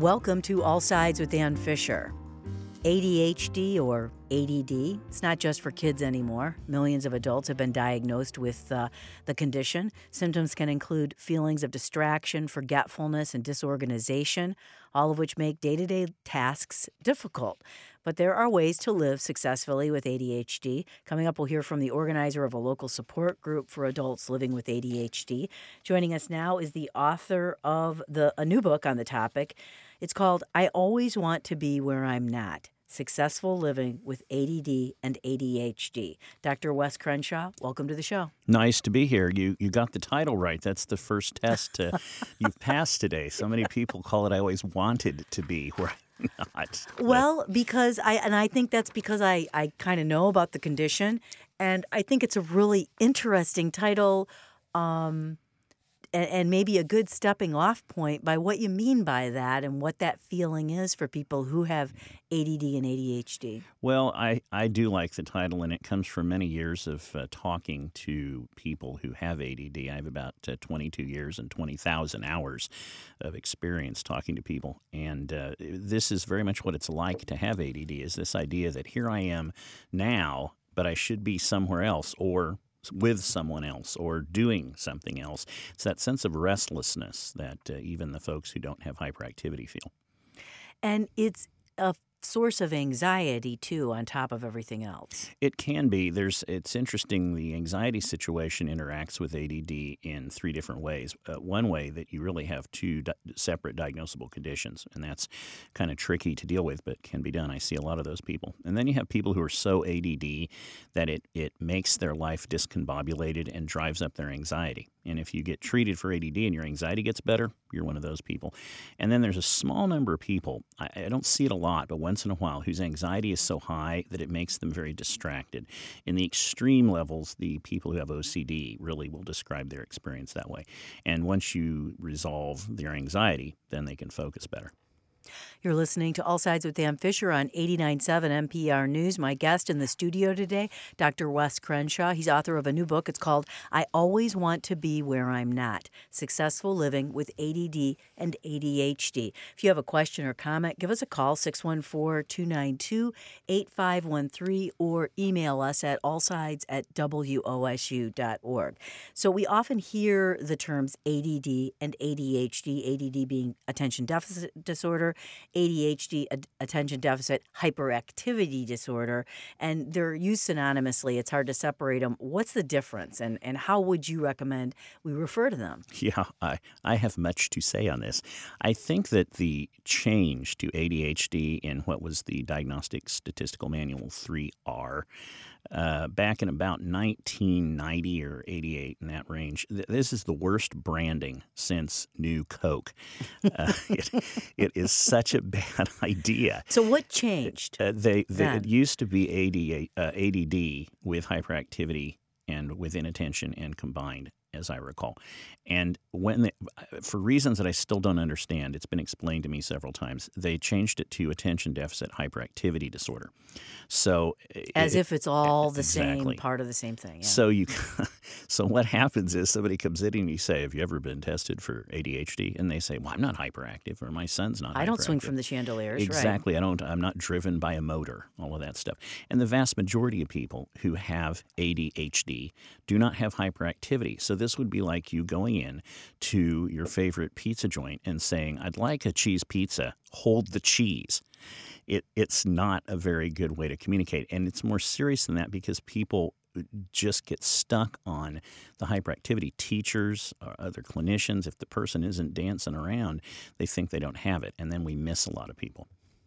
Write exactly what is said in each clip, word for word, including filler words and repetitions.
Welcome to All Sides with Dan Fisher. A D H D or A D D, it's not just for kids anymore. Millions of adults have been diagnosed with uh, the condition. Symptoms can include feelings of distraction, forgetfulness, and disorganization, all of which make day-to-day tasks difficult. But there are ways to live successfully with A D H D. Coming up, we'll hear from the organizer of a local support group for adults living with A D H D. Joining us now is the author of the a new book on the topic. It's called I Always Want to Be Where I'm Not: Successful Living with A D D and A D H D. Doctor Wes Crenshaw, welcome to the show. Nice to be here. You you got the title right. That's the first test uh, you've passed today. So many people call it I Always Wanted to Be Where I'm Not. Well, because I, and I think that's because I, I kind of know about the condition, and I think it's a really interesting title, um, and, and maybe a good stepping off point by what you mean by that and what that feeling is for people who have A D D and A D H D. Well, I, I do like the title, and it comes from many years of uh, talking to people who have A D D. I have about uh, twenty-two years and twenty thousand hours of experience talking to people, and uh, this is very much what it's like to have A D D, is this idea that here I am now, but I should be somewhere else, or with someone else, or doing something else. It's that sense of restlessness that uh, even the folks who don't have hyperactivity feel. And it's a source of anxiety, too, on top of everything else. It can be. There's. It's interesting. The anxiety situation interacts with A D D in three different ways. Uh, one way that you really have two di- separate diagnosable conditions, and that's kind of tricky to deal with, but can be done. I see a lot of those people. And then you have people who are so A D D that it, it makes their life discombobulated and drives up their anxiety. And if you get treated for A D D and your anxiety gets better, you're one of those people. And then there's a small number of people, I, I don't see it a lot, but once in a while, whose anxiety is so high that it makes them very distracted. In the extreme levels, the people who have O C D really will describe their experience that way. And once you resolve their anxiety, then they can focus better. You're listening to All Sides with Dan Fisher on eighty-nine point seven N P R News. My guest in the studio today, Doctor Wes Crenshaw. He's author of a new book. It's called I Always Want to Be Where I'm Not: Successful Living with A D D and A D H D. If you have a question or comment, give us a call, six one four, two nine two, eight five one three, or email us at allsides at W O S U dot org. So we often hear the terms A D D and A D H D, A D D being attention deficit disorder, A D H D, attention deficit hyperactivity disorder, and they're used synonymously. It's hard to separate them. What's the difference, and, and how would you recommend we refer to them? Yeah, I, I have much to say on this. I think that the change to A D H D in what was the Diagnostic Statistical Manual three R Uh, back in about nineteen ninety or eighty-eight, in that range. Th- this is the worst branding since New Coke. Uh, it, it is such a bad idea. So what changed? Uh, they, they It used to be A D, uh, A D D with hyperactivity and with inattention and combined, as I recall. And when they, for reasons that I still don't understand, it's been explained to me several times, they changed it to attention deficit hyperactivity disorder. So as it, if it's all the exactly. same part of the same thing. Yeah. So you, so what happens is somebody comes in and you say, "Have you ever been tested for A D H D?" And they say, "Well, I'm not hyperactive, or my son's not." I don't hyperactive. swing from the chandeliers. Exactly. Right. I don't. I'm not driven by a motor. All of that stuff. And the vast majority of people who have A D H D do not have hyperactivity. So this would be like you going in to your favorite pizza joint and saying, "I'd like a cheese pizza. Hold the cheese." It it's not a very good way to communicate, and it's more serious than that because people just get stuck on the hyperactivity. Teachers or other clinicians, if the person isn't dancing around, they think they don't have it, and then we miss a lot of people.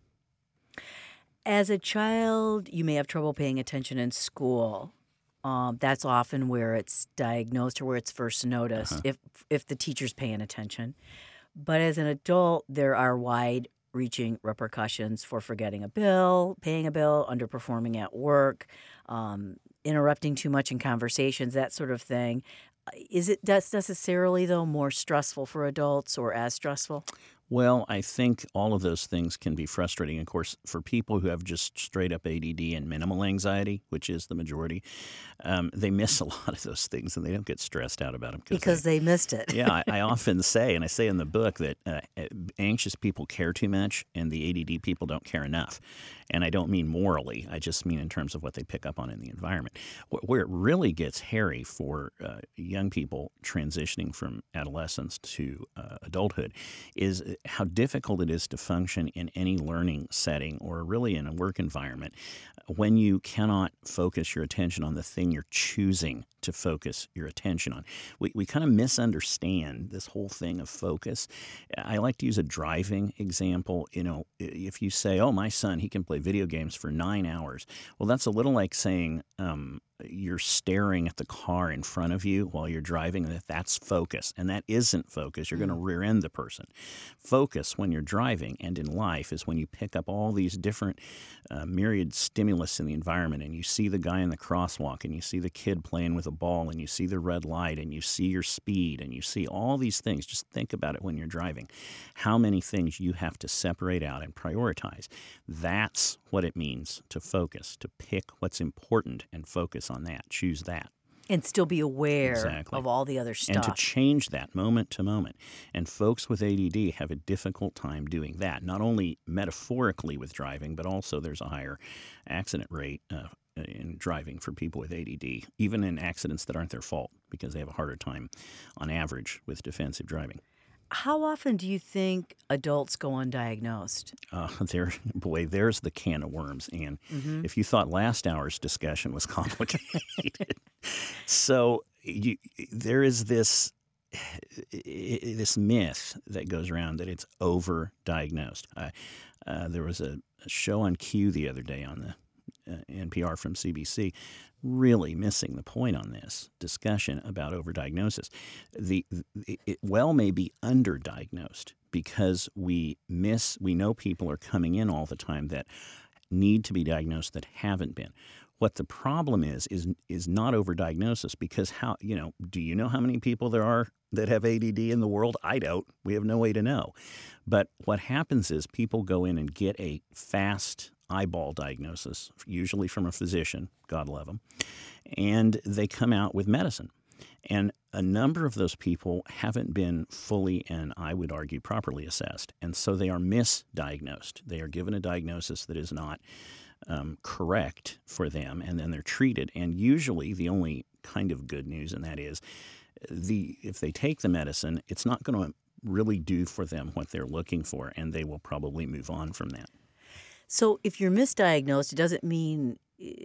As a child, you may have trouble paying attention in school. Um, that's often where it's diagnosed or where it's first noticed, uh-huh. if if the teacher's paying attention. But as an adult, there are wide-reaching repercussions for forgetting a bill, paying a bill, underperforming at work, um, interrupting too much in conversations, that sort of thing. Is it that's necessarily, though, more stressful for adults or as stressful? Well, I think all of those things can be frustrating. Of course, for people who have just straight up A D D and minimal anxiety, which is the majority, um, they miss a lot of those things and they don't get stressed out about them. Because they, they missed it. yeah, I, I often say, and I say in the book, that uh, anxious people care too much and the A D D people don't care enough. And I don't mean morally. I just mean in terms of what they pick up on in the environment. Where it really gets hairy for uh, young people transitioning from adolescence to uh, adulthood is how difficult it is to function in any learning setting or really in a work environment when you cannot focus your attention on the thing you're choosing to focus your attention on. We, we kind of misunderstand this whole thing of focus. I like to use a driving example. You know, if you say, oh, my son, he can play video games for nine hours. Well, that's a little like saying um, you're staring at the car in front of you while you're driving, and that that's focus. And that isn't focus. You're going to rear end the person. Focus when you're driving and in life is when you pick up all these different uh, myriad stimulus in the environment, and you see the guy in the crosswalk, and you see the kid playing with a ball, and you see the red light, and you see your speed, and you see all these things. Just think about it when you're driving. How many things you have to separate out and prioritize. That's what it means to focus, to pick what's important and focus on that. Choose that. And still be aware exactly. of all the other stuff. And to change that moment to moment. And folks with A D D have a difficult time doing that, not only metaphorically with driving, but also there's a higher accident rate uh, in driving for people with A D D, even in accidents that aren't their fault, because they have a harder time on average with defensive driving. How often do you think adults go undiagnosed? Uh, there, boy, there's the can of worms, Ann. Mm-hmm. If you thought last hour's discussion was complicated. so you, there is this this myth that goes around that it's over-diagnosed. Uh, uh, there was a, a show on Q the other day on the uh, N P R from C B C, really missing the point on this discussion about overdiagnosis. The it well may be underdiagnosed because we miss we know people are coming in all the time that need to be diagnosed that haven't been. What the problem is is is not overdiagnosis, because how you know do you know how many people there are that have A D D in the world? I don't. We have no way to know. But what happens is people go in and get a fast eyeball diagnosis, usually from a physician, God love them, and they come out with medicine. And a number of those people haven't been fully and I would argue properly assessed, and so they are misdiagnosed. They are given a diagnosis that is not um, correct for them, and then they're treated. And usually the only kind of good news in that is the if they take the medicine, it's not going to really do for them what they're looking for, and they will probably move on from that. So if you're misdiagnosed, it doesn't mean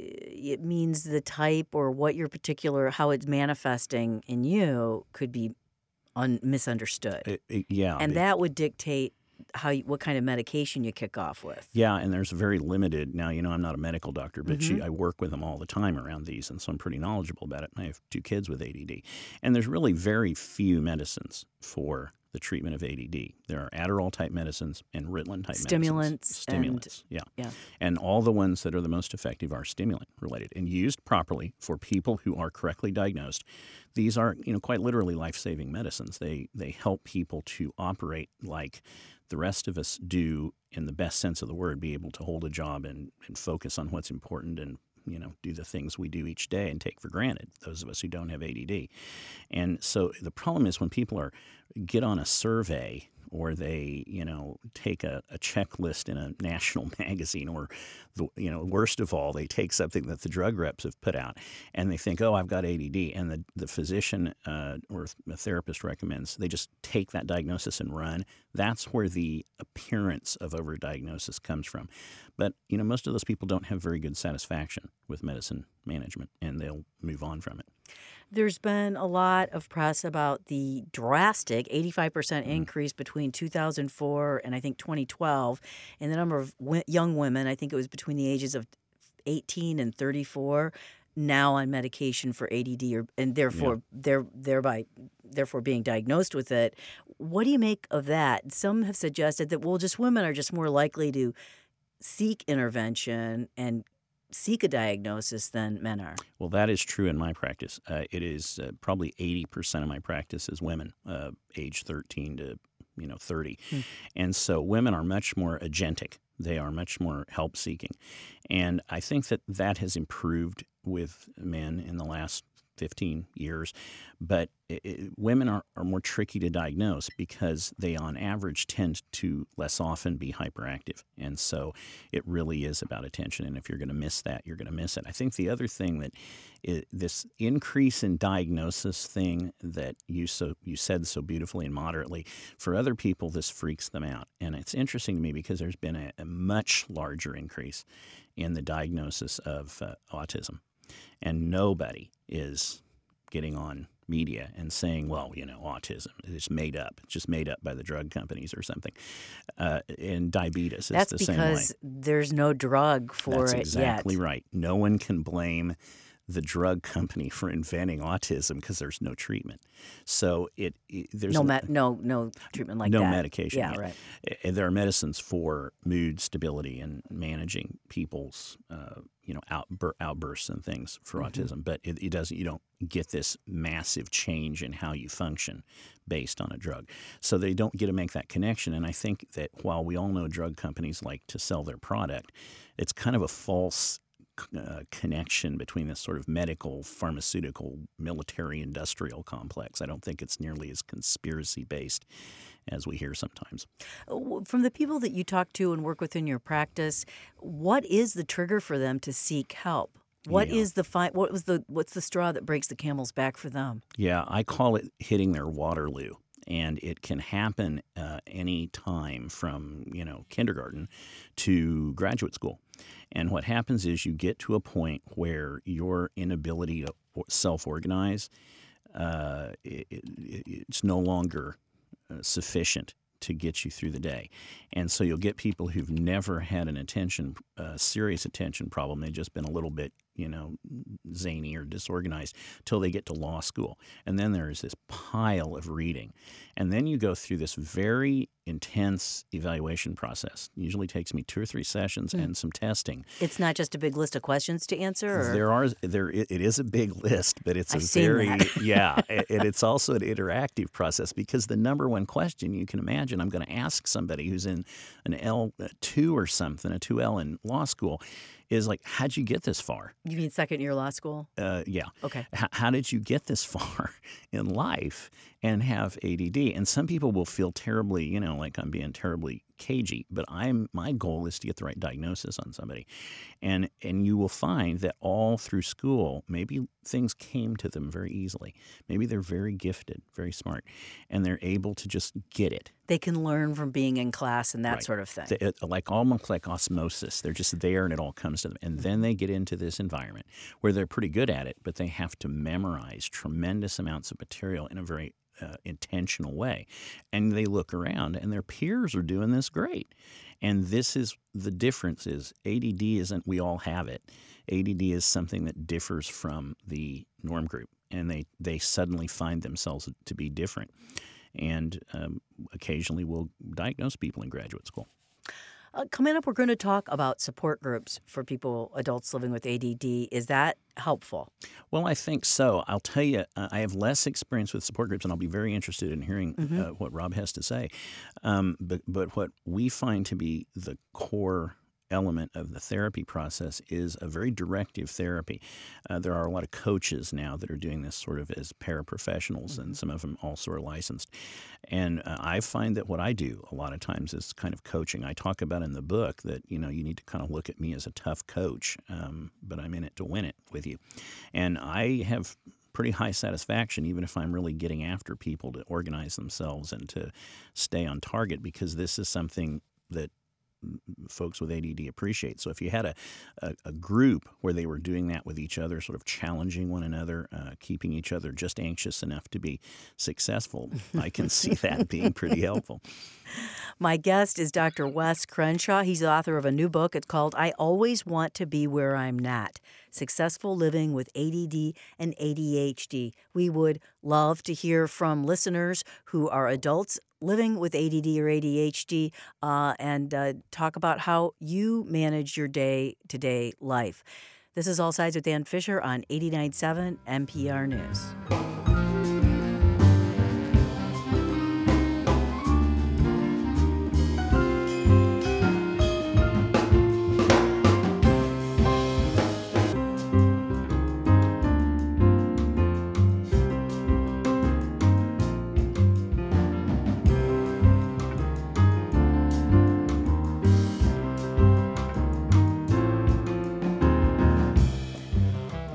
it means the type or what your particular, how it's manifesting in you could be un, misunderstood. It, it, yeah. And the, that would dictate how you, what kind of medication you kick off with. Yeah, and there's very limited, now, you know, I'm not a medical doctor, but Mm-hmm. she, I work with them all the time around these, and so I'm pretty knowledgeable about it. I have two kids with A D D. And there's really very few medicines for the treatment of A D D. There are Adderall-type medicines and Ritalin-type Stimulants medicines. Stimulants. and, yeah. yeah. And all the ones that are the most effective are stimulant-related and used properly for people who are correctly diagnosed. These are, you know, quite literally life-saving medicines. They they help people to operate like the rest of us do in the best sense of the word, be able to hold a job and, and focus on what's important and, you know, do the things we do each day and take for granted, those of us who don't have A D D. And so the problem is when people are get on a survey or they, you know, take a, a checklist in a national magazine, or, the, you know, worst of all, they take something that the drug reps have put out and they think, oh, I've got A D D. And the, the physician uh, or a therapist recommends they just take that diagnosis and run. That's where the appearance of overdiagnosis comes from. But, you know, most of those people don't have very good satisfaction with medicine management, and they'll move on from it. There's been a lot of press about the drastic eighty-five percent increase between two thousand four and I think twenty twelve in the number of w- young women, I think it was between the ages of eighteen and thirty-four, now on medication for A D D, or, and therefore Yeah. they're thereby therefore being diagnosed with it. What do you make of that? Some have suggested that, well, just women are just more likely to seek intervention and seek a diagnosis than men are. Well, that is true in my practice. Uh, it is uh, probably eighty percent of my practice is women, uh, age thirteen to you know, thirty. Hmm. And so women are much more agentic. They are much more help-seeking. And I think that that has improved with men in the last fifteen years. But it, it, women are, are more tricky to diagnose because they, on average, tend to less often be hyperactive. And so it really is about attention. And if you're going to miss that, you're going to miss it. I think the other thing that is, this increase in diagnosis thing that you so you said so beautifully and moderately, for other people, this freaks them out. And it's interesting to me because there's been a, a much larger increase in the diagnosis of uh, autism. And nobody is getting on media and saying, well, you know, autism is made up. It's just made up by the drug companies or something. Uh, and diabetes is That's the same way. because there's no drug for That's it exactly yet. right. No one can blame the drug company for inventing autism because there's no treatment. So it, it there's No, a- me- no, no treatment like no that. medication. Yeah, yet. right. Uh, There are medicines for mood stability and managing people's, uh, you know, outbur- outbursts and things for Mm-hmm. autism. But it, it doesn't. You don't get this massive change in how you function based on a drug. So they don't get to make that connection. And I think that while we all know drug companies like to sell their product, it's kind of a false Uh, connection between this sort of medical, pharmaceutical, military, industrial complex. I don't think it's nearly as conspiracy-based as we hear sometimes. Uh, From the people that you talk to and work with in your practice, what is the trigger for them to seek help? What Yeah. is the fi- What was the what's the straw that breaks the camel's back for them? Yeah, I call it hitting their Waterloo. And it can happen uh, any time from, you know, kindergarten to graduate school. And what happens is you get to a point where your inability to self-organize, uh, it, it, it's no longer uh, sufficient to get you through the day. And so you'll get people who've never had an attention, uh, serious attention problem. They've just been a little bit, you know, zany or disorganized till they get to law school. And then there's this pile of reading. And then you go through this very intense evaluation process. It usually takes me two or three sessions and some testing. It's not just a big list of questions to answer? Or? There are there it it is a big list, but it's a I've seen very that. yeah, a- and it's also an interactive process because the number one question you can imagine I'm going to ask somebody who's in an L two or something, a two L in law school, is like, how'd you get this far? You mean second year law school? Uh, yeah. Okay. H- how did you get this far in life and have A D D? And some people will feel terribly, you know, like I'm being terribly cagey, but I'm my goal is to get the right diagnosis on somebody. And and you will find that all through school, maybe things came to them very easily. Maybe they're very gifted, very smart, and they're able to just get it. They can learn from being in class and that Right. sort of thing. They- it- like almost like osmosis. They're just there and it all comes to them. And then they get into this environment where they're pretty good at it, but they have to memorize tremendous amounts of material in a very uh, intentional way. And they look around and their peers are doing this great. And this is the difference is A D D isn't we all have it. A D D is something that differs from the norm group. And they, they suddenly find themselves to be different. And um, occasionally we'll diagnose people in graduate school. Uh, coming up, we're going to talk about support groups for people, adults living with A D D. Is that helpful? Well, I think so. I'll tell you, uh, I have less experience with support groups, and I'll be very interested in hearing Mm-hmm. uh, what Rob has to say. Um, but, but what we find to be the core element of the therapy process is a very directive therapy. Uh, there are a lot of coaches now that are doing this sort of as paraprofessionals, and some of them also are licensed. And uh, I find that what I do a lot of times is kind of coaching. I talk about in the book that, you know, you need to kind of look at me as a tough coach, um, but I'm in it to win it with you. And I have pretty high satisfaction, even if I'm really getting after people to organize themselves and to stay on target, because this is something that folks with A D D appreciate. So if you had a, a, a group where they were doing that with each other, sort of challenging one another, uh, keeping each other just anxious enough to be successful, I can see that being pretty helpful. My guest is Doctor Wes Crenshaw. He's the author of a new book. It's called I Always Want to Be Where I'm Not, Successful Living with A D D and A D H D. We would love to hear from listeners who are adults living with A D D or A D H D uh, and uh, talk about how you manage your day-to-day life. This is All Sides with Dan Fisher on eighty-nine point seven N P R News.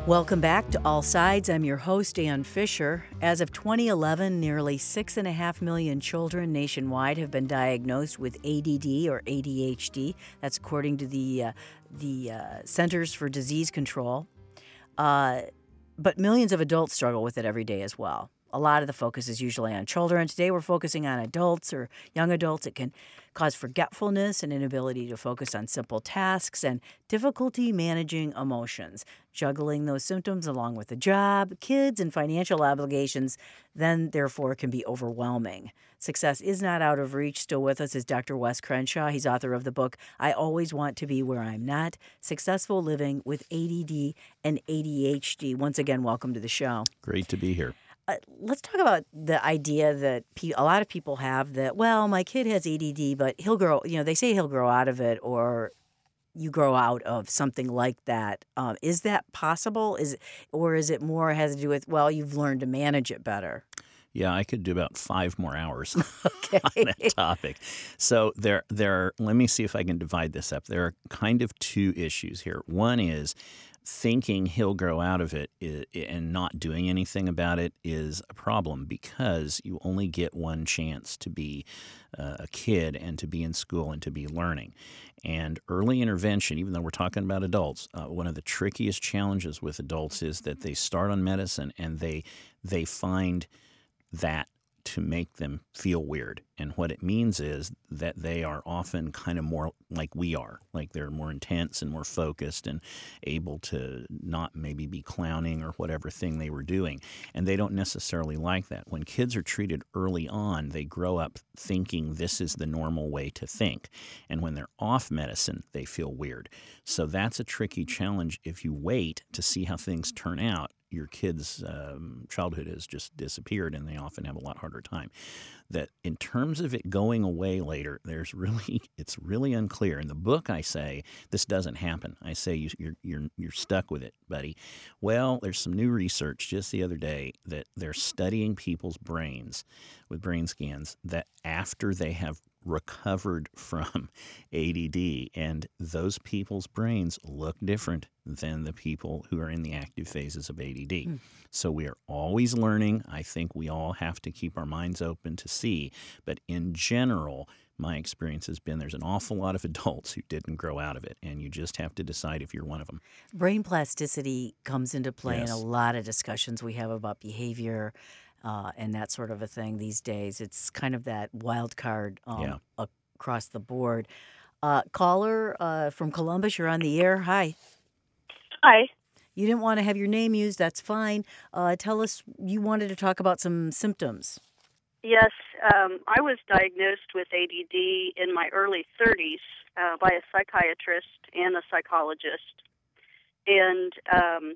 Welcome back to All Sides. I'm your host, Ann Fisher. As of twenty eleven, nearly six and a half million children nationwide have been diagnosed with A D D or A D H D. That's according to the uh, the uh, Centers for Disease Control. Uh, but millions of adults struggle with it every day as well. A lot of the focus is usually on children. Today we're focusing on adults or young adults. It can cause forgetfulness and inability to focus on simple tasks and difficulty managing emotions. Juggling those symptoms along with a job, kids, and financial obligations then therefore can be overwhelming. Success is not out of reach. Still with us is Doctor Wes Crenshaw. He's author of the book, I Always Want to Be Where I'm Not, Successful Living with A D D and A D H D. Once again, welcome to the show. Great to be here. Uh, let's talk about the idea that pe- a lot of people have that, well, my kid has A D D, but he'll grow, you know, they say he'll grow out of it, or you grow out of something like that. Um, is that possible? Is Or is it more has to do with, well, you've learned to manage it better? Yeah, I could do about five more hours okay. on that topic. So there, there. Are, let me see if I can divide this up. There are kind of two issues here. One is thinking he'll grow out of it and not doing anything about it is a problem because you only get one chance to be a kid and to be in school and to be learning. And early intervention, even though we're talking about adults, uh, one of the trickiest challenges with adults is that they start on medicine and they they find that to make them feel weird. And what it means is that they are often kind of more like we are, like they're more intense and more focused and able to not maybe be clowning or whatever thing they were doing. And they don't necessarily like that. When kids are treated early on, they grow up thinking this is the normal way to think. And when they're off medicine, they feel weird. So that's a tricky challenge. If you wait to see how things turn out, your kid's um, childhood has just disappeared and they often have a lot harder time. That in terms of it going away later, there's really it's really unclear. In the book, I say this doesn't happen. I say you, you're you're you're stuck with it, buddy. Well, there's some new research just the other day that they're studying people's brains with brain scans that after they have recovered from A D D, and those people's brains look different than the people who are in the active phases of A D D. Mm. So we are always learning. I think we all have to keep our minds open to see. But in general, my experience has been there's an awful lot of adults who didn't grow out of it, and you just have to decide if you're one of them. Brain plasticity comes into play Yes. in a lot of discussions we have about behavior uh, and that sort of a thing these days. It's kind of that wild card um, Yeah. across the board. Uh, caller uh, from Columbus, you're on the air. Hi. Hi. You didn't want to have your name used. That's fine. Uh, tell us, you wanted to talk about some symptoms. Yes, um, I was diagnosed with A D D in my early thirties uh, by a psychiatrist and a psychologist. And um,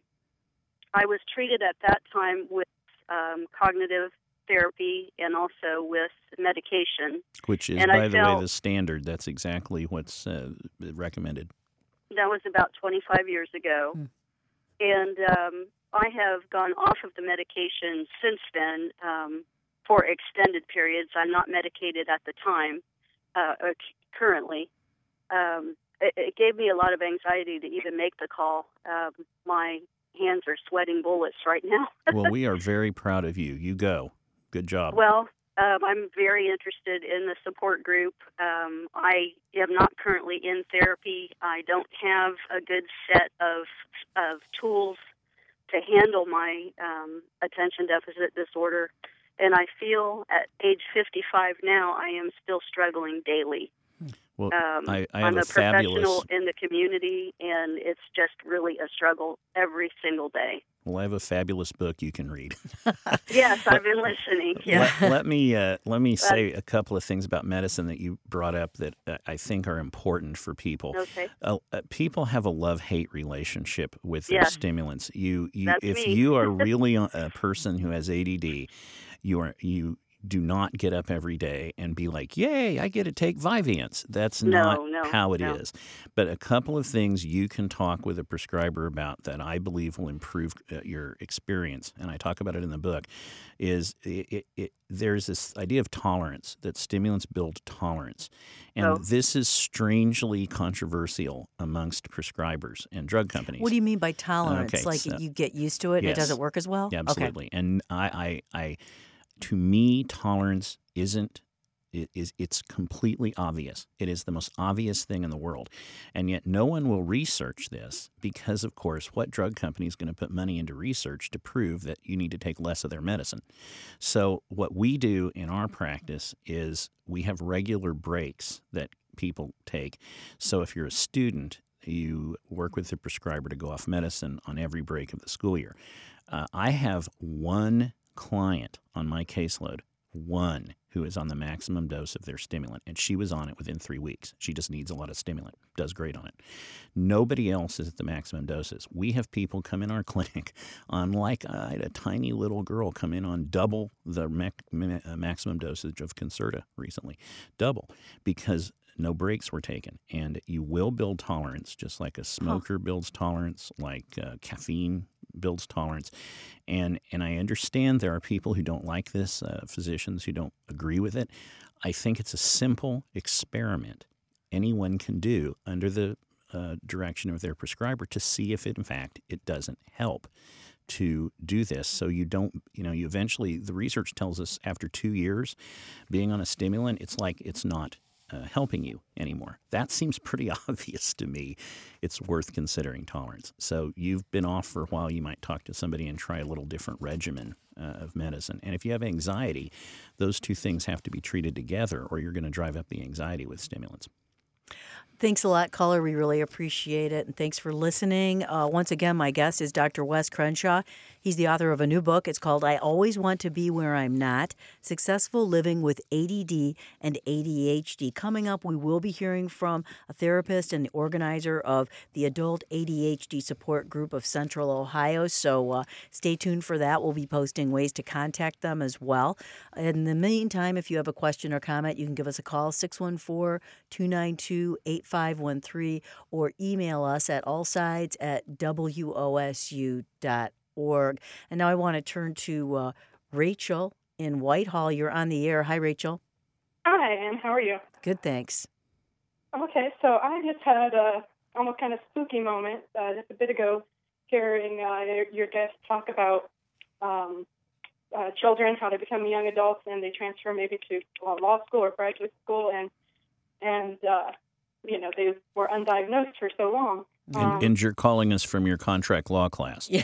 I was treated at that time with um, cognitive therapy and also with medication. Which is, and by I the felt, way, the standard. That's exactly what's uh, recommended. That was about twenty-five years ago. Hmm. And um, I have gone off of the medication since then um, for extended periods. I'm not medicated at the time, uh, or currently. Um, it, it gave me a lot of anxiety to even make the call. Um, my hands are sweating bullets right now. Well, we are very proud of you. You go. Good job. Well, um, I'm very interested in the support group. Um, I am not currently in therapy. I don't have a good set of of tools to handle my um, attention deficit disorder. And I feel at age fifty-five now, I am still struggling daily. Well, um, I, I have I'm a, a fabulous... professional in the community, and it's just really a struggle every single day. Well, I have a fabulous book you can read. Yes, I've been listening. Yeah. Let, let me uh, let me say a couple of things about medicine that you brought up that uh, I think are important for people. Okay. Uh, uh, people have a love-hate relationship with their Yes. stimulants. You, you That's if me. you are really a, a person who has A D D, you are you do not get up every day and be like, yay, I get to take Vyvanse. That's No, not no, how it no. is. But a couple of things you can talk with a prescriber about that I believe will improve uh, your experience, and I talk about it in the book, is it, it, it, there's this idea of tolerance, that stimulants build tolerance. And Oh. this is strangely controversial amongst prescribers and drug companies. What do you mean by tolerance? Okay, like so- you get used to it and Yes. it doesn't work as well? Yeah, Okay. absolutely. And I, I, I, to me, tolerance isn't. It is. It's completely obvious. It is the most obvious thing in the world, and yet no one will research this because, of course, what drug company is going to put money into research to prove that you need to take less of their medicine? So what we do in our practice is we have regular breaks that people take. So if you're a student, you work with the prescriber to go off medicine on every break of the school year. Uh, I have one client on my caseload, one who is on the maximum dose of their stimulant, and she was on it within three weeks. She just needs a lot of stimulant, does great on it. Nobody else is at the maximum doses. We have people come in our clinic on, like, I had a tiny little girl come in on double the mac- ma- uh, maximum dosage of Concerta recently, double, because no breaks were taken. And you will build tolerance, just like a smoker builds tolerance, like uh, caffeine builds tolerance. And and I understand there are people who don't like this, uh, physicians who don't agree with it. I think it's a simple experiment anyone can do under the uh, direction of their prescriber to see if, it, in fact, it doesn't help to do this. So you don't, you know, you eventually, the research tells us after two years being on a stimulant, it's like it's not Uh, helping you anymore. That seems pretty obvious to me. It's worth considering tolerance. So you've been off for a while. You might talk to somebody and try a little different regimen uh, of medicine. And if you have anxiety, those two things have to be treated together, or you're going to drive up the anxiety with stimulants. Thanks a lot, caller. We really appreciate it. And thanks for listening. Uh, once again, my guest is Doctor Wes Crenshaw. He's the author of a new book. It's called I Always Want to Be Where I'm Not, Successful Living with A D D and A D H D. Coming up, we will be hearing from a therapist and the organizer of the Adult A D H D Support Group of Central Ohio. So uh, stay tuned for that. We'll be posting ways to contact them as well. In the meantime, if you have a question or comment, you can give us a call, six one four, two nine two, eight five one three, or email us at allsides at W O S U dot org. And now I want to turn to uh, Rachel in Whitehall. You're on the air. Hi, Rachel. Hi, and how are you? Good, thanks. Okay, so I just had a almost kind of spooky moment uh, just a bit ago, hearing uh, your, your guest talk about um, uh, children, how they become young adults, and they transfer maybe to uh, law school or graduate school, and and uh, you know they were undiagnosed for so long. Um, And, and you're calling us from your contract law class. Yeah.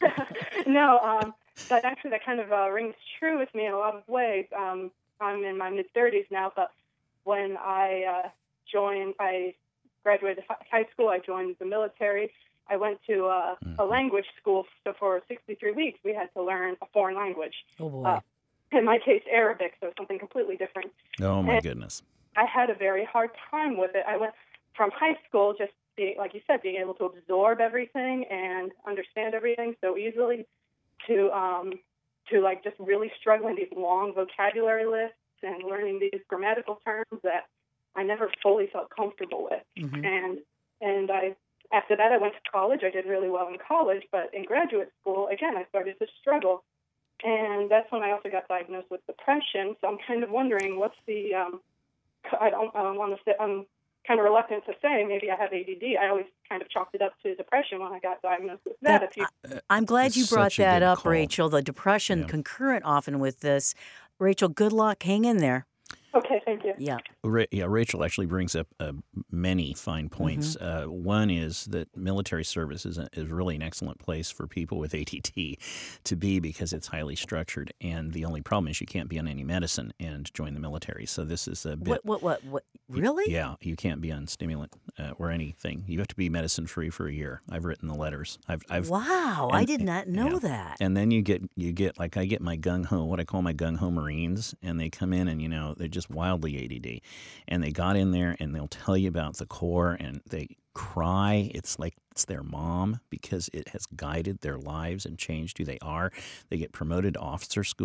no, um, that actually that kind of uh, rings true with me in a lot of ways. Um, I'm in my mid thirties now, but when I uh, joined, I graduated high school. I joined the military. I went to uh, Mm-hmm. a language school. So for sixty-three weeks, we had to learn a foreign language. Oh, boy. Uh, in my case, Arabic, so something completely different. Oh, my And goodness. I had a very hard time with it. I went from high school, just being, like you said, being able to absorb everything and understand everything so easily, to um, to like just really struggling these long vocabulary lists and learning these grammatical terms that I never fully felt comfortable with. Mhm. And and I after that I went to college. I did really well in college, but in graduate school, again, I started to struggle. And that's when I also got diagnosed with depression. So I'm kind of wondering what's the um, I don't, I don't want to say, I'm kind of reluctant to say maybe I have A D D. I always kind of chalked it up to depression when I got diagnosed with that. That- If you, I'm glad It's you brought such a that good up, call. Rachel. The depression Yeah. concurrent often with this. Rachel, good luck. Hang in there. okay, thank you. Yeah. Ra- yeah, Rachel actually brings up uh, many fine points. Uh, one is that military service is, a, is really an excellent place for people with A D D to be because it's highly structured. And the only problem is you can't be on any medicine and join the military. So this is a bit. What, what, what, what? Really? Yeah, you can't be on stimulant uh, or anything. You have to be medicine free for a year. I've written the letters. I've, I've Wow. I and- did not know yeah. that. And then you get you get like I get my gung ho, what I call my gung ho Marines, and they come in and you know they're just wildly A D D, and they got in there and they'll tell you about the Corps and they cry. It's like it's their mom because it has guided their lives and changed who they are. They get promoted to officer school.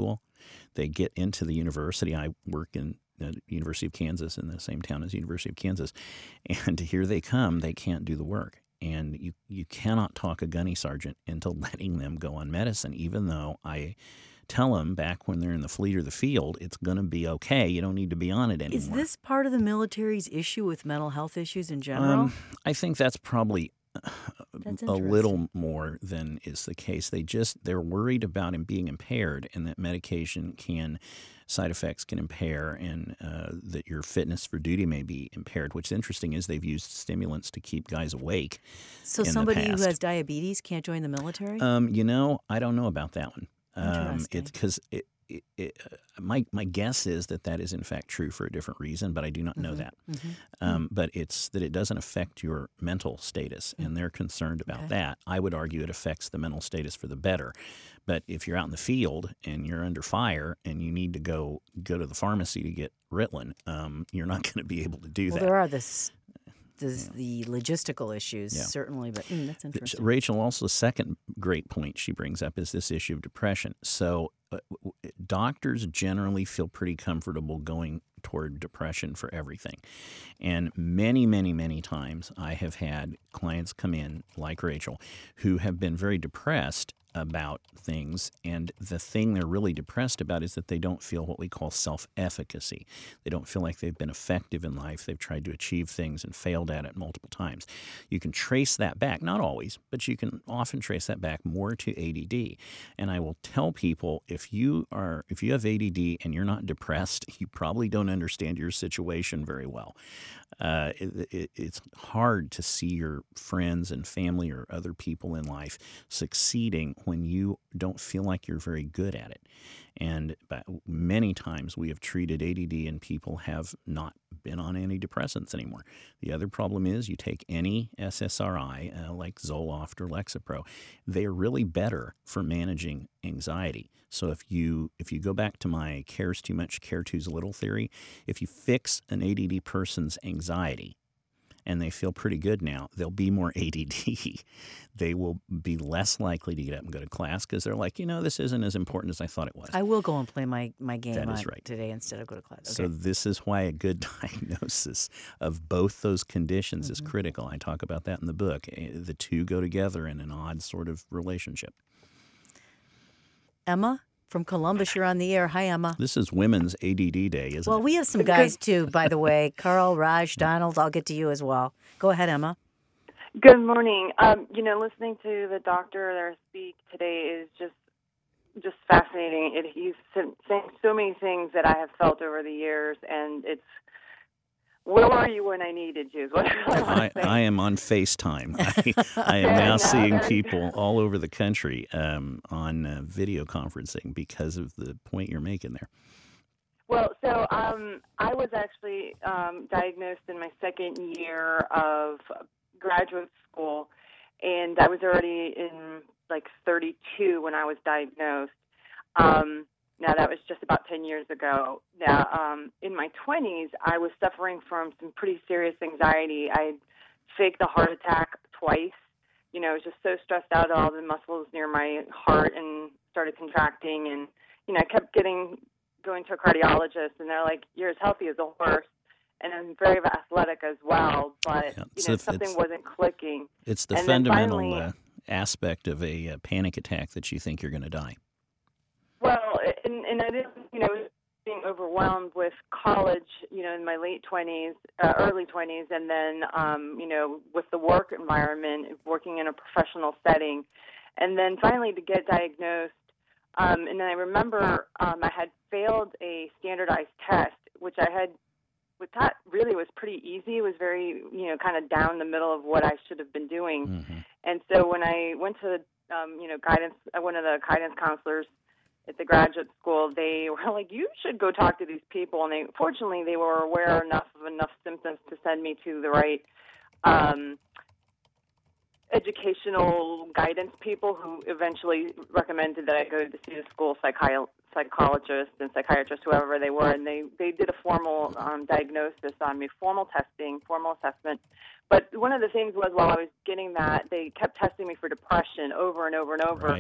They get into the university. I work in the University of Kansas in the same town as the University of Kansas, and here they come. They can't do the work. And you, you cannot talk a gunny sergeant into letting them go on medicine, even though I tell them back when they're in the fleet or the field, it's going to be okay. You don't need to be on it anymore. Is this part of the military's issue with mental health issues in general? Um, I think that's probably That's a little more than is the case. They just, they're worried about him being impaired and that medication can, side effects can impair and uh, that your fitness for duty may be impaired. What's interesting is they've used stimulants to keep guys awake. So in somebody the who past. has diabetes can't join the military? Um, you know, I don't know about that one. Um, Interesting. it's because it, it, it, uh, my my guess is that that is in fact true for a different reason, but I do not know Mhm, that. mhm. Um, but it's that it doesn't affect your mental status, and they're concerned about Okay. that. I would argue it affects the mental status for the better. But if you're out in the field and you're under fire and you need to go go to the pharmacy to get Ritalin, um, you're not going to be able to do Well, that. there are this, this the logistical issues, Yeah. certainly, but mm, that's interesting. Rachel, also, the second great point she brings up is this issue of depression. So uh, w- w- doctors generally feel pretty comfortable going toward depression for everything. And many, many, many times I have had clients come in, like Rachel, who have been very depressed about things, and the thing they're really depressed about is that they don't feel what we call self-efficacy. They don't feel like they've been effective in life. They've tried to achieve things and failed at it multiple times. You can trace that back, not always, but you can often trace that back more to A D D. And I will tell people, if you are if you have A D D and you're not depressed, you probably don't understand your situation very well. Uh, it, it, it's hard to see your friends and family or other people in life succeeding when you don't feel like you're very good at it. And but many times we have treated A D D and people have not been on antidepressants anymore. The other problem is you take any S S R I uh, like Zoloft or Lexapro, they are really better for managing anxiety. So if you if you go back to my care's too much, care too's little theory, if you fix an A D D person's anxiety and they feel pretty good now, they'll be more A D D. They will be less likely to get up and go to class because they're like, you know, this isn't as important as I thought it was. I will go and play my, my game That is on right. today instead of go to class. Okay. So this is why a good diagnosis of both those conditions is critical. I talk about that in the book. Eh, The two go together in an odd sort of relationship. Emma from Columbus, you're on the air. Hi, Emma. This is Women's A D D Day, isn't Well, it? we have some guys too, by the way. Carl, Raj, Donald, I'll get to you as well. Go ahead, Emma. Good morning. Um, you know, listening to the doctor there speak today is just just fascinating. It, he's saying so many things that I have felt over the years, and it's, where were you when I needed you? Is what I, really I, want to say. I am on FaceTime. I, I am Yeah, now no, seeing that's- people all over the country um, on uh, video conferencing because of the point you're making there. Well, so um, I was actually um, diagnosed in my second year of graduate school, and I was already in like thirty-two when I was diagnosed. Um, now, that was just about ten years ago. Now, um, in my twenties, I was suffering from some pretty serious anxiety. I had faked a heart attack twice. You know, I was just so stressed out, all the muscles near my heart and started contracting, and, you know, I kept getting going to a cardiologist, and they're like, you're as healthy as a horse, and I'm very athletic as well, but, Yeah, you it's know, the- something it's- wasn't clicking. It's the And then fundamental finally- uh, aspect of a uh, panic attack that you think you're going to die. Well, and, and I didn't, you know, being overwhelmed with college, you know, in my late twenties, uh, early twenties, and then, um, you know, with the work environment, working in a professional setting, and then finally to get diagnosed. Um, and then I remember um, I had failed a standardized test, which I had, which that really was pretty easy. It was very, you know, kind of down the middle of what I should have been doing. Mm-hmm. And so when I went to, um, you know, guidance, uh, one of the guidance counselors at the graduate school, they were like, you should go talk to these people. And they, fortunately, they were aware enough of enough symptoms to send me to the right um, educational guidance people who eventually recommended that I go to see the school psychi- psychologist and psychiatrist, whoever they were. And they, they did a formal um, diagnosis on me, formal testing, formal assessment. But one of the things was while I was getting that, they kept testing me for depression over and over and over. Right.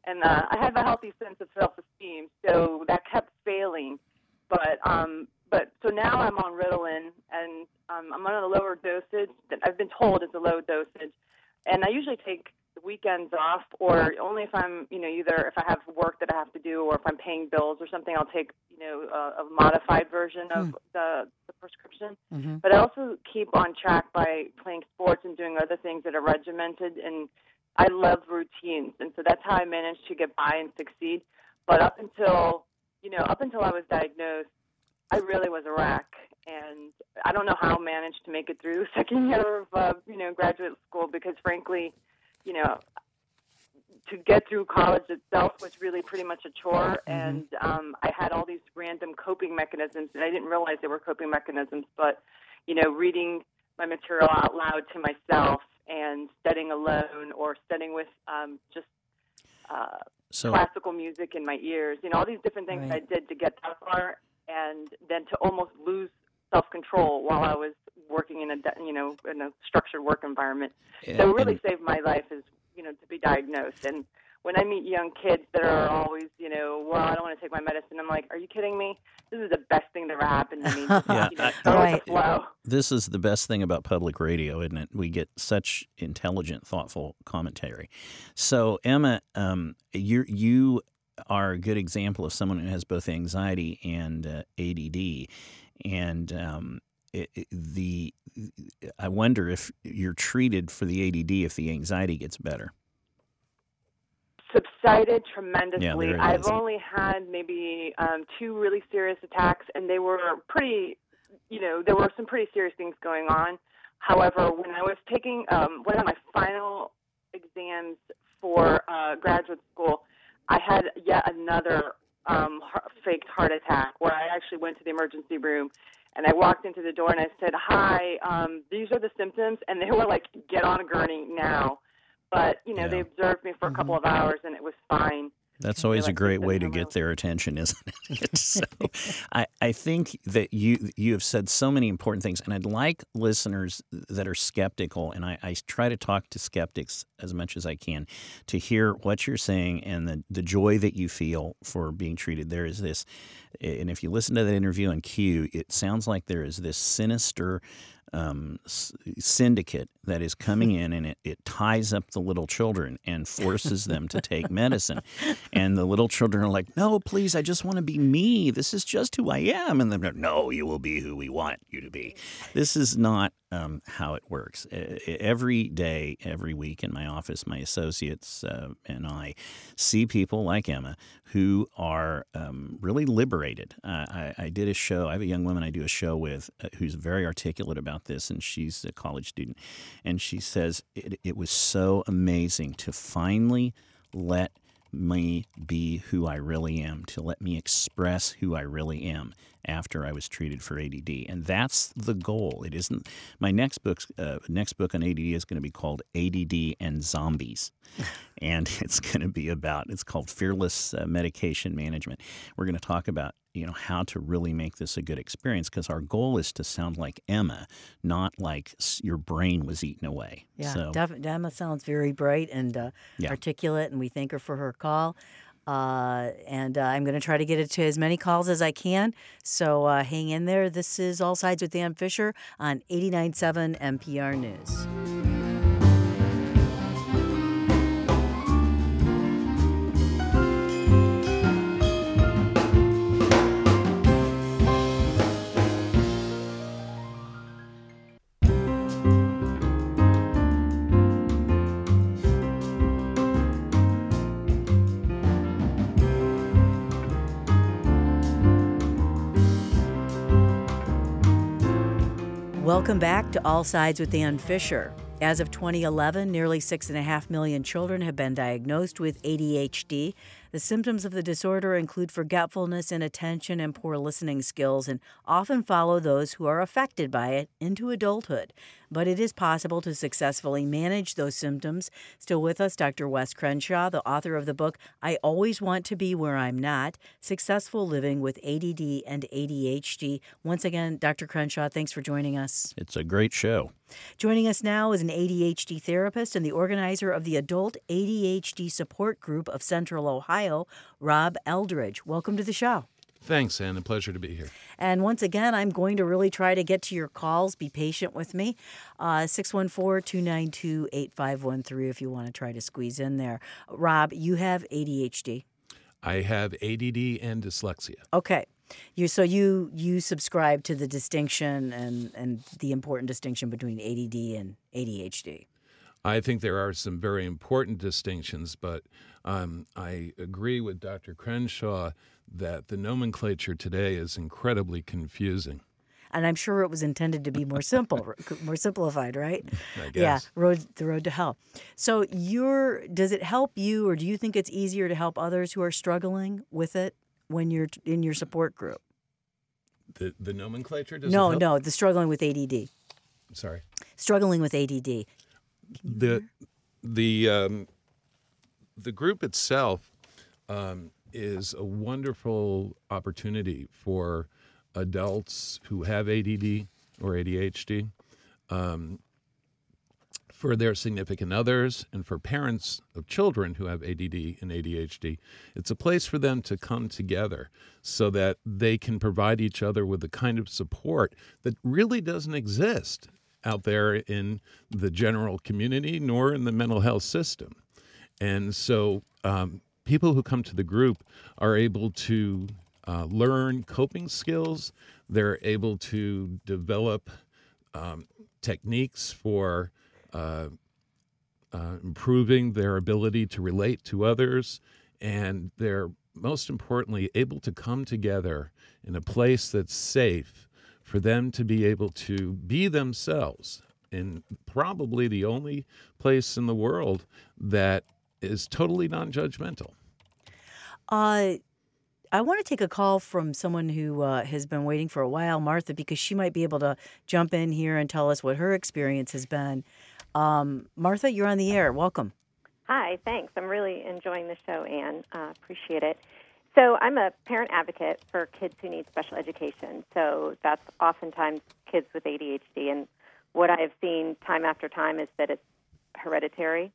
And uh, I have a healthy sense of self-esteem, so that kept failing. But um, but so now I'm on Ritalin, and um, I'm on a lower dosage. That I've been told it's a low dosage, and I usually take the weekends off, or only if I'm, you know, either if I have work that I have to do, or if I'm paying bills or something, I'll take, you know, a, a modified version of mm. the, the prescription. Mm-hmm. But I also keep on track by playing sports and doing other things that are regimented, and I love routines, and so that's how I managed to get by and succeed. But up until, you know, up until I was diagnosed, I really was a wreck, and I don't know how I managed to make it through the second year of, uh, you know, graduate school, because frankly, you know, to get through college itself was really pretty much a chore, and um, I had all these random coping mechanisms, and I didn't realize they were coping mechanisms, but, you know, reading my material out loud to myself and studying alone, or studying with um, just uh, so, classical music in my ears, you know, all these different things right. I did to get that far, and then to almost lose self-control while I was working in a, you know, in a structured work environment. Yeah, so it really saved my life is, you know, to be diagnosed. And when I meet young kids that are always, you know, well, I don't want to take my medicine, I'm like, are you kidding me? This is the best thing that ever happened to me. Just, yeah, you know, I, right. flow. This is the best thing about public radio, isn't it? We get such intelligent, thoughtful commentary. So, Emma, um, you you are a good example of someone who has both anxiety and uh, A D D. And um, it, it, the I wonder if you're treated for the A D D if the anxiety gets better. Subsided tremendously. Yeah, I've only had maybe um, two really serious attacks, and they were pretty, you know, there were some pretty serious things going on. However, when I was taking um, one of my final exams for uh, graduate school, I had yet another Um, faked heart attack, where I actually went to the emergency room, and I walked into the door and I said, hi, um, these are the symptoms, and they were like, get on a gurney now. But, you know, yeah. they observed me for a couple of hours, and it was fine. That's always a great way to get their attention, isn't it? So I, I think that you you have said so many important things, and I'd like listeners that are skeptical, and I, I try to talk to skeptics as much as I can, to hear what you're saying and the, the joy that you feel for being treated. There is this, and if you listen to that interview on Q, it sounds like there is this sinister Um, syndicate that is coming in, and it, it ties up the little children and forces them to take medicine. And the little children are like, no, please, I just want to be me. This is just who I am. And they're like, no, you will be who we want you to be. This is not um, how it works. Every day, every week in my office, my associates uh, and I see people like Emma who are um, really liberated. Uh, I, I did a show. I have a young woman I do a show with uh, who's very articulate about this, and she's a college student. And she says, it, it was so amazing to finally let me be who I really am, to let me express who I really am after I was treated for A D D. And that's the goal. It isn't – my next book, uh, next book on A D D is going to be called A D D and Zombies. And it's going to be about – it's called Fearless uh, Medication Management. We're going to talk about, you know, how to really make this a good experience, because our goal is to sound like Emma, not like your brain was eaten away. Yeah, so, definitely. Emma sounds very bright and uh, yeah. articulate, and we thank her for her call. Uh, and uh, I'm going to try to get it to as many calls as I can. So uh, hang in there. This is All Sides with Dan Fisher on eighty-nine point seven N P R News. Welcome back to All Sides with Dan Fisher. As of twenty eleven, nearly six and a half million children have been diagnosed with A D H D. The symptoms of the disorder include forgetfulness, inattention, and poor listening skills, and often follow those who are affected by it into adulthood. But it is possible to successfully manage those symptoms. Still with us, Doctor Wes Crenshaw, the author of the book, I Always Want to Be Where I'm Not, Successful Living with A D D and A D H D. Once again, Doctor Crenshaw, thanks for joining us. It's a great show. Joining us now is an A D H D therapist and the organizer of the Adult A D H D Support Group of Central Ohio, Rob Eldridge. Welcome to the show. Thanks, Ann. A pleasure to be here. And once again, I'm going to really try to get to your calls. Be patient with me. Uh, six one four, two nine two, eight five one three if you want to try to squeeze in there. Rob, you have A D H D. I have A D D and dyslexia. Okay. You so you you subscribe to the distinction and, and the important distinction between A D D and A D H D. I think there are some very important distinctions, but um, I agree with Doctor Crenshaw that the nomenclature today is incredibly confusing. And I'm sure it was intended to be more simple, more simplified, right? I guess. Yeah, road the road to hell. So you're does it help you, or do you think it's easier to help others who are struggling with it when you're in your support group? The the nomenclature does No, it help? no, the struggling with A D D. Sorry. Struggling with A D D. The the um, the group itself um, is a wonderful opportunity for adults who have A D D or A D H D, um, for their significant others, and for parents of children who have A D D and A D H D. It's a place for them to come together so that they can provide each other with the kind of support that really doesn't exist out there in the general community nor in the mental health system. And so um, people who come to the group are able to uh, learn coping skills. They're able to develop um, techniques for uh, uh, improving their ability to relate to others. And they're, most importantly, able to come together in a place that's safe for them to be able to be themselves in probably the only place in the world that is totally non-judgmental. Uh, I want to take a call from someone who uh, has been waiting for a while, Martha, because she might be able to jump in here and tell us what her experience has been. Um, Martha, you're on the air. Welcome. Hi, thanks. I'm really enjoying the show, Ann. Uh, appreciate it. So I'm a parent advocate for kids who need special education. So that's oftentimes kids with A D H D. And what I have seen time after time is that it's hereditary.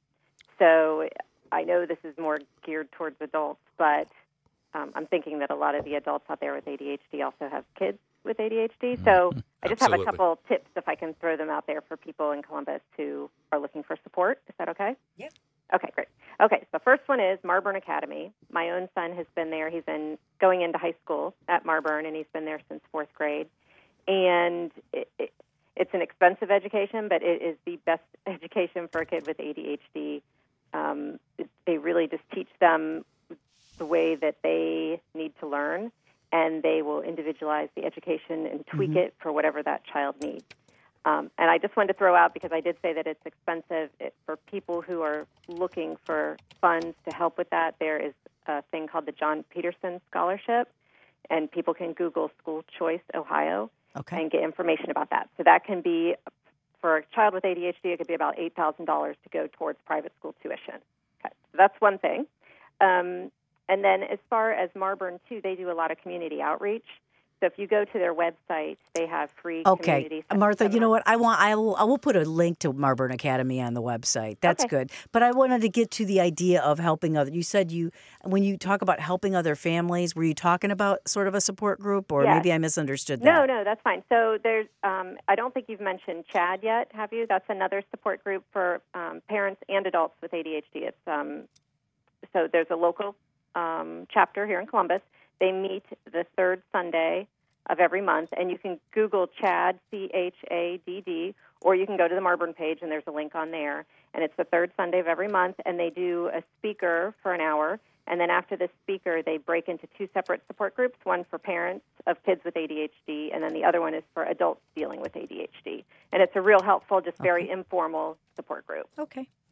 So I know this is more geared towards adults, but um, I'm thinking that a lot of the adults out there with A D H D also have kids with A D H D. So I just Absolutely. have a couple tips if I can throw them out there for people in Columbus who are looking for support. Is that okay? Yeah. Okay, great. Okay, so the first one is Marburn Academy. My own son has been there. He's in going into high school at Marburn, and he's been there since fourth grade. And it, it, it's an expensive education, but it is the best education for a kid with A D H D. Um, it, they really just teach them the way that they need to learn, and they will individualize the education and tweak Mm-hmm. it for whatever that child needs. Um, and I just wanted to throw out, because I did say that it's expensive, it, for people who are looking for funds to help with that, there is a thing called the John Peterson Scholarship, and people can Google School Choice Ohio Okay. and get information about that. So that can be, for a child with A D H D, it could be about eight thousand dollars to go towards private school tuition. Okay. So that's one thing. Um, and then as far as Marburn, too, they do a lot of community outreach. So if you go to their website, they have free Okay, community Martha. You know seminars. what? I want. I will. I will put a link to Marburn Academy on the website. That's Okay. good. But I wanted to get to the idea of helping other. You said you when you talk about helping other families, were you talking about sort of a support group, or Yes. maybe I misunderstood that? No, no, that's fine. So there's, um, I don't think you've mentioned CHAD yet, have you? That's another support group for um, parents and adults with A D H D. It's um, so there's a local um, chapter here in Columbus. They meet the third Sunday of every month, and you can Google CHAD, C H A D D, or you can go to the Marburn page, and there's a link on there. And it's the third Sunday of every month, and they do a speaker for an hour. And then after the speaker, they break into two separate support groups, one for parents of kids with A D H D, and then the other one is for adults dealing with A D H D. And it's a real helpful, just very Okay. informal support group. Okay.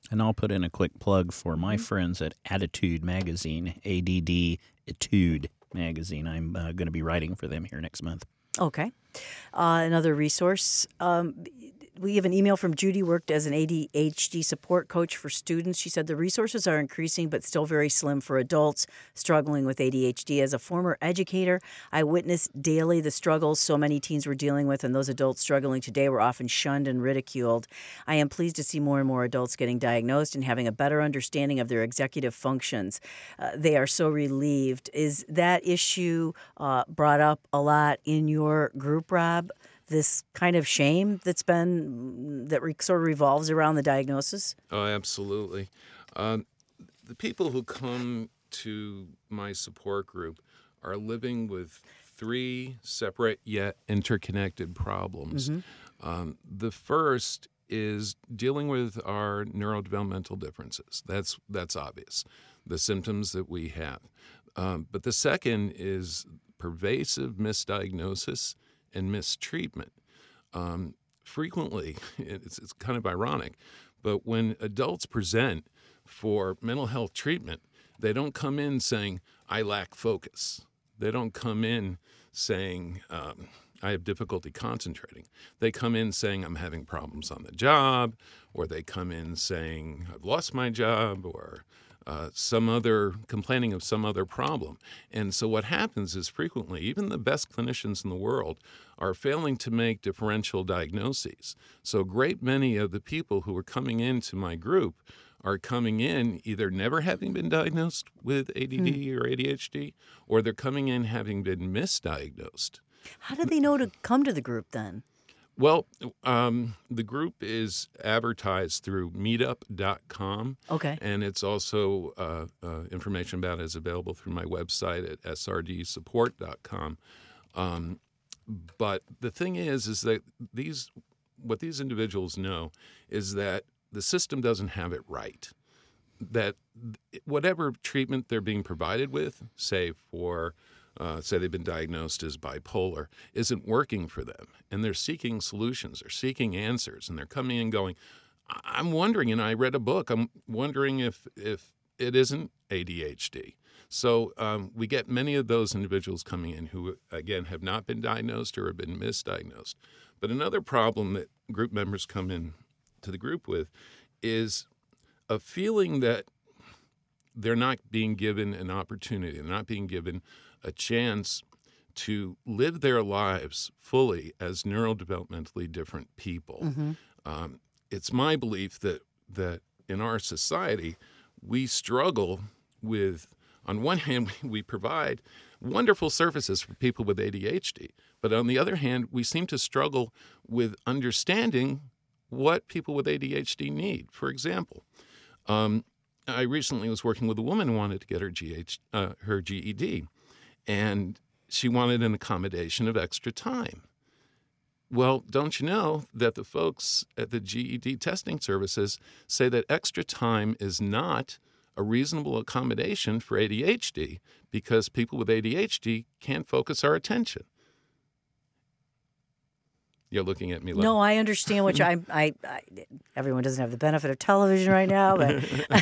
And I'll put in a quick plug for my Mm-hmm. friends at Attitude Magazine, A D D Etude Magazine. I'm uh, going to be writing for them here next month. Okay. Uh, another resource. Um, we have an email from Judy, worked as an A D H D support coach for students. She said the resources are increasing but still very slim for adults struggling with A D H D. As a former educator, I witnessed daily the struggles so many teens were dealing with, and those adults struggling today were often shunned and ridiculed. I am pleased to see more and more adults getting diagnosed and having a better understanding of their executive functions. Uh, they are so relieved. Is that issue uh, brought up a lot in your group, Rob? This kind of shame that's been, that re- sort of revolves around the diagnosis? Oh, absolutely. Um, the people who come to my support group are living with three separate yet interconnected problems. Mm-hmm. Um, the first is dealing with our neurodevelopmental differences. That's that's obvious, the symptoms that we have. Um, but the second is pervasive misdiagnosis and mistreatment. Um, frequently, it's, it's kind of ironic, but when adults present for mental health treatment, they don't come in saying, I lack focus. They don't come in saying, um, I have difficulty concentrating. They come in saying, I'm having problems on the job, or they come in saying, I've lost my job, or Uh, some other, complaining of some other problem. And so what happens is frequently, even the best clinicians in the world are failing to make differential diagnoses. So a great many of the people who are coming into my group are coming in either never having been diagnosed with A D D mm. or A D H D, or they're coming in having been misdiagnosed. How do they know to come to the group then? Well, um, the group is advertised through meetup dot com. Okay. And it's also uh, uh, information about it is available through my website at s r d support dot com. Um, but the thing is, is that these, what these individuals know is that the system doesn't have it right. That whatever treatment they're being provided with, say for Uh, say they've been diagnosed as bipolar, isn't working for them. And they're seeking solutions, they're seeking answers, and they're coming in going, I'm wondering, and I read a book, I'm wondering if, if it isn't A D H D. So um, we get many of those individuals coming in who, again, have not been diagnosed or have been misdiagnosed. But another problem that group members come in to the group with is a feeling that they're not being given an opportunity, they're not being given a chance to live their lives fully as neurodevelopmentally different people. Mm-hmm. Um, it's my belief that that in our society, we struggle with, on one hand, we provide wonderful services for people with A D H D, but on the other hand, we seem to struggle with understanding what people with A D H D need. For example, um, I recently was working with a woman who wanted to get her G H, uh, her G E D, and she wanted an accommodation of extra time. Well, don't you know that the folks at the G E D testing services say that extra time is not a reasonable accommodation for A D H D because people with A D H D can't focus our attention? You're looking at me like... No, I understand what you... I, I, I, everyone doesn't have the benefit of television right now, but...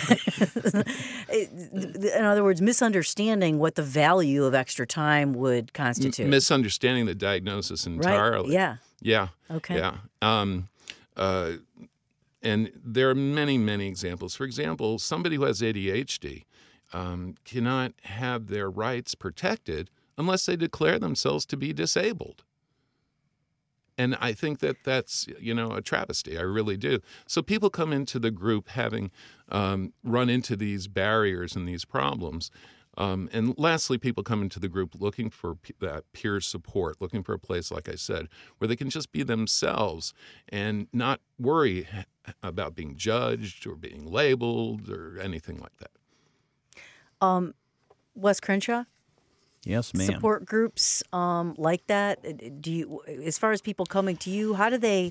in other words, misunderstanding what the value of extra time would constitute. M- misunderstanding the diagnosis entirely. Right, yeah. Yeah. Okay. Yeah. Um, uh, and there are many, many examples. For example, somebody who has A D H D um, cannot have their rights protected unless they declare themselves to be disabled. And I think that that's, you know, a travesty. I really do. So people come into the group having um, run into these barriers and these problems. Um, and lastly, people come into the group looking for p- that peer support, looking for a place, like I said, where they can just be themselves and not worry about being judged or being labeled or anything like that. Um, Wes Crenshaw? Yes, ma'am. Support groups um, like that. Do you, as far as people coming to you, how do they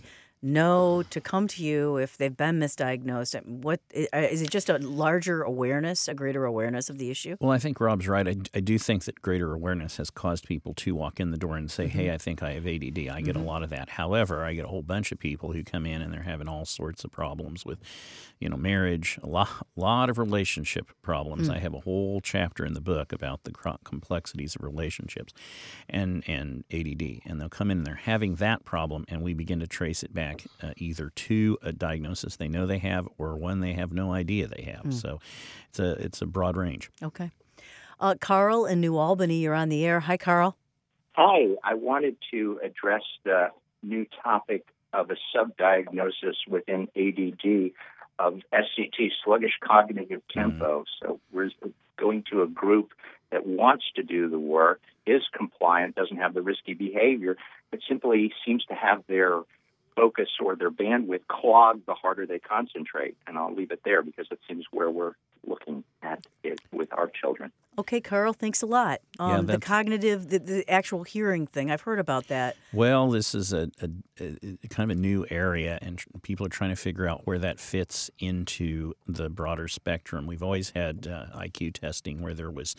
know to come to you if they've been misdiagnosed? What is it? Just a larger awareness, a greater awareness of the issue? Well, I think Rob's right. I, I do think that greater awareness has caused people to walk in the door and say, mm-hmm. hey, I think I have A D D. I get mm-hmm. a lot of that. However, I get a whole bunch of people who come in and they're having all sorts of problems with, you know, marriage, a lot, lot of relationship problems. Mm. I have a whole chapter in the book about the complexities of relationships and, and A D D. And they'll come in and they're having that problem, and we begin to trace it back uh, either to a diagnosis they know they have or one they have no idea they have. Mm. So it's a it's a broad range. Okay. Uh, Carl in New Albany, you're on the air. Hi, Carl. Hi. I wanted to address the new topic of a subdiagnosis within A D D of S C T, sluggish cognitive tempo. Mm. So we're going to a group that wants to do the work, is compliant, doesn't have the risky behavior, but simply seems to have their focus or their bandwidth clogged the harder they concentrate. And I'll leave it there because it seems where we're looking at it with our children. Okay, Carl, thanks a lot. Um, yeah, the cognitive, the, the actual hearing thing, I've heard about that. Well, this is a, a, a kind of a new area, and people are trying to figure out where that fits into the broader spectrum. We've always had uh, I Q testing where there was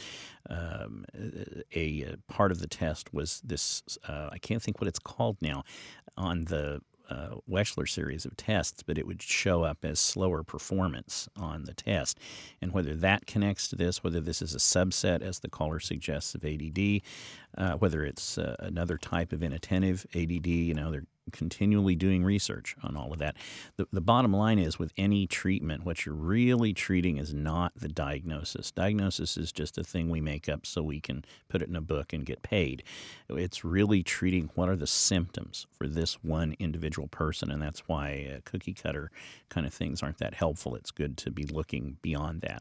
um, a, a part of the test was this, uh, I can't think what it's called now, on the Uh, Wechsler series of tests, but it would show up as slower performance on the test. And whether that connects to this, whether this is a subset, as the caller suggests, of A D D, uh, whether it's uh, another type of inattentive A D D, you know, they're continually doing research on all of that. The, the bottom line is with any treatment, what you're really treating is not the diagnosis. Diagnosis is just a thing we make up so we can put it in a book and get paid. It's really treating what are the symptoms for this one individual person, and that's why uh, cookie cutter kind of things aren't that helpful. It's good to be looking beyond that.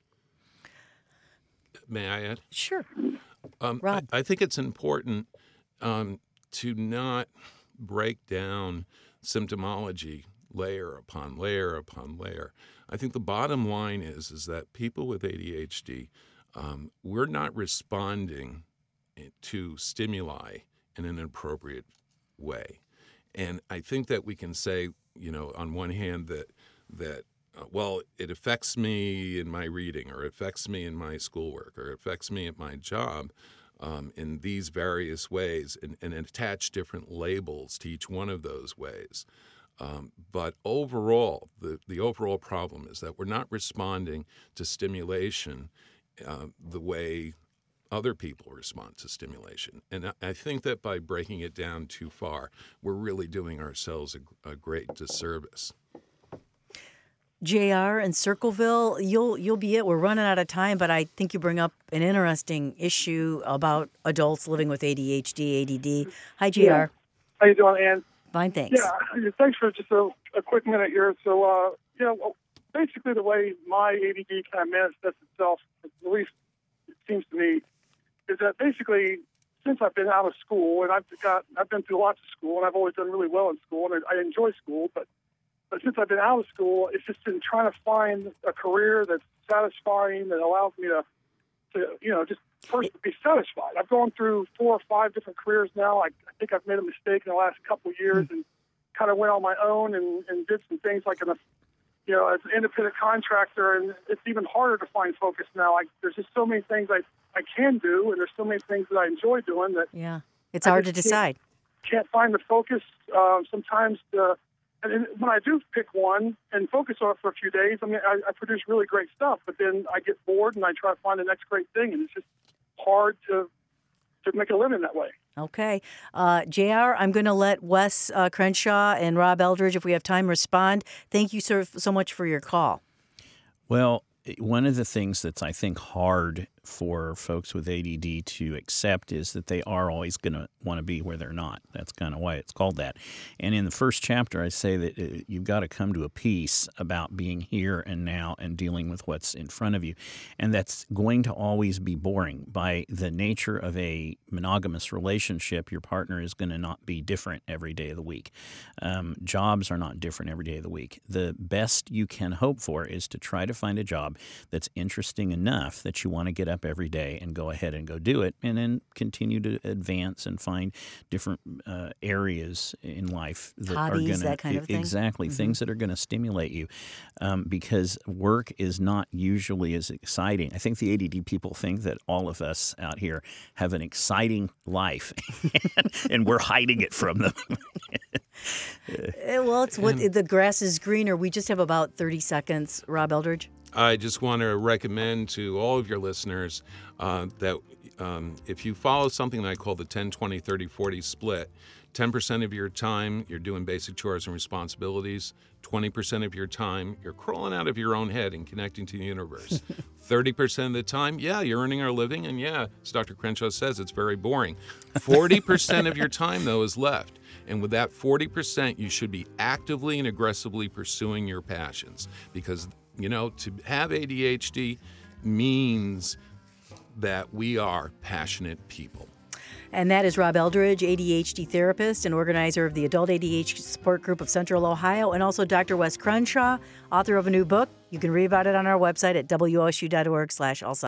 May I add? Sure. Um, Rob. I, I think it's important um, to not break down symptomology layer upon layer upon layer. I think the bottom line is is that people with A D H D, um, we're not responding to stimuli in an appropriate way. And I think that we can say, you know, on one hand that, that uh, well, it affects me in my reading, or it affects me in my schoolwork, or it affects me at my job. Um, in these various ways, and, and attach different labels to each one of those ways. Um, but overall, the, the overall problem is that we're not responding to stimulation uh, the way other people respond to stimulation. And I, I think that by breaking it down too far, we're really doing ourselves a, a great disservice. J R in Circleville, you'll you'll be it. We're running out of time, but I think you bring up an interesting issue about adults living with A D H D, A D D. Hi, J R. Yeah. How you doing, Ann? Fine, thanks. Yeah, thanks for just a, a quick minute here. So, uh, you know, basically the way my A D D kind of manifests itself, at least it seems to me, is that basically since I've been out of school, and I've got I've been through lots of school, and I've always done really well in school, and I, I enjoy school, but But since I've been out of school, it's just been trying to find a career that's satisfying, that allows me to, to you know, just first to be satisfied. I've gone through four or five different careers now. I, I think I've made a mistake in the last couple of years and kind of went on my own and, and did some things like, in a, you know, as an independent contractor, and it's even harder to find focus now. Like, there's just so many things I, I can do, and there's so many things that I enjoy doing that yeah, it's hard to decide. Can't, can't find the focus. Uh, sometimes the And when I do pick one and focus on it for a few days, I mean, I, I produce really great stuff, but then I get bored and I try to find the next great thing, and it's just hard to to make a living that way. Okay. Uh, J R, I'm going to let Wes uh, Crenshaw and Rob Eldridge, if we have time, respond. Thank you so, so much for your call. Well, one of the things that's, I think, hard for folks with A D D to accept is that they are always going to want to be where they're not. That's kind of why it's called that. And in the first chapter, I say that uh, you've got to come to a peace about being here and now and dealing with what's in front of you. And that's going to always be boring. By the nature of a monogamous relationship, your partner is going to not be different every day of the week. Um, jobs are not different every day of the week. The best you can hope for is to try to find a job that's interesting enough that you want to get up up every day and go ahead and go do it, and then continue to advance and find different uh, areas in life that Hobbies, are going to that kind of thing. exactly Mm-hmm. things that are going to stimulate you, um, because work is not usually as exciting. I think the A D D people think that all of us out here have an exciting life, and we're hiding it from them. Eh, well, it's what the grass is greener. We just have about thirty seconds, Rob Eldridge. I just want to recommend to all of your listeners uh, that um, if you follow something that I call the ten, twenty, thirty, forty split, ten percent of your time you're doing basic chores and responsibilities, twenty percent of your time you're crawling out of your own head and connecting to the universe. thirty percent of the time, yeah, you're earning our living, and yeah, as Doctor Crenshaw says, it's very boring. forty percent of your time, though, is left. And with that forty percent, you should be actively and aggressively pursuing your passions, because, you know, to have A D H D means that we are passionate people. And that is Rob Eldridge, A D H D therapist and organizer of the Adult A D H D Support Group of Central Ohio, and also Doctor Wes Crenshaw, author of a new book. You can read about it on our website at W O S U dot org slash all